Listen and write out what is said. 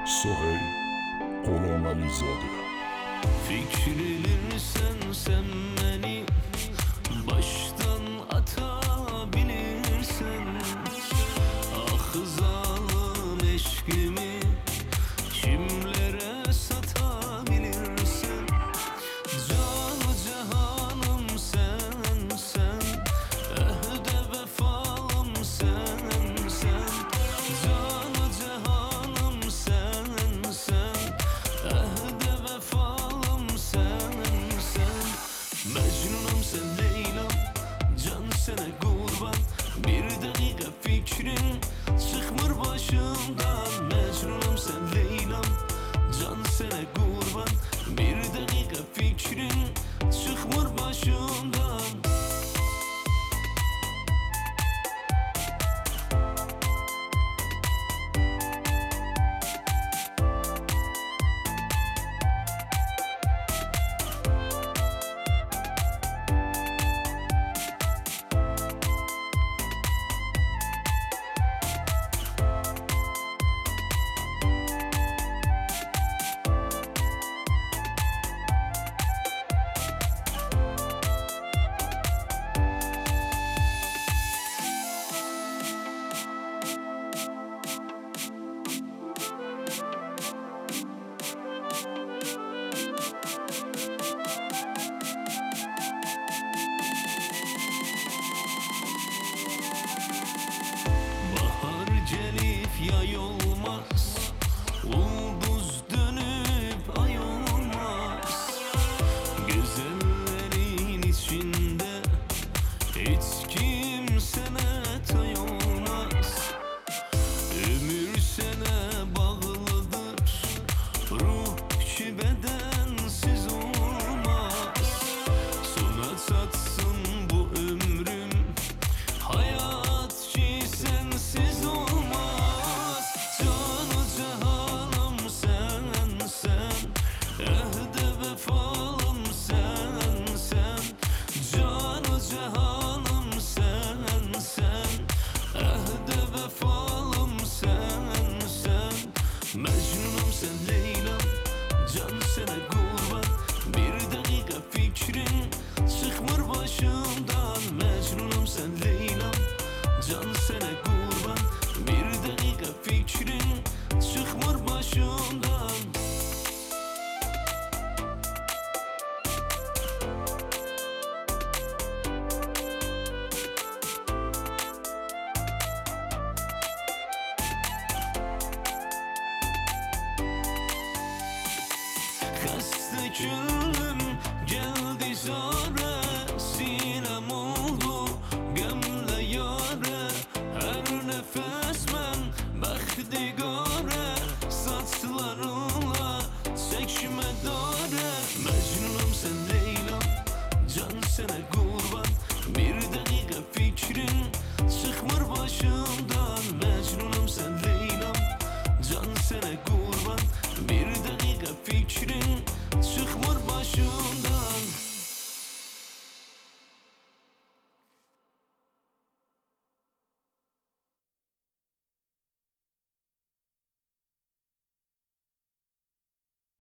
Sohey Kolonalizade. Fikrilirsen sen beni baştan atabilirsen, ah zalim eşkimi kimlere satabilirsen. Canı cihanım sen, ehde vefalım sen. Canı cihanım sen, ehde vefalım sen. Mecnunum sen Leyla'm, can sana kurban. Bir dakika fikrin çıkmır başımdan. Mecnunum sen Leyla'm, can sana kurban. Bir dakika fikrin çıkmır başımdan. Yay olmaz, ulduz dönüp ay olmaz. Güzellerin içinde hiç kimsene tay olmaz. Ömür sana bağlıdır, ruh ki bedensiz olmaz. Sona çatsın bu ömrüm, hayat ki sensiz olmaz. Ehde vefalım sen. Canı cihanım sen. Ehde vefalım sen. Mecnunum sen Leyla'm, can sana kurban. Bir dakika fikrin çıkmır başımdan. Mecnunum sen Leyla'm, can sana kurban. Bir dakika fikrin çıkmır başımdan. Küllüm geldi zar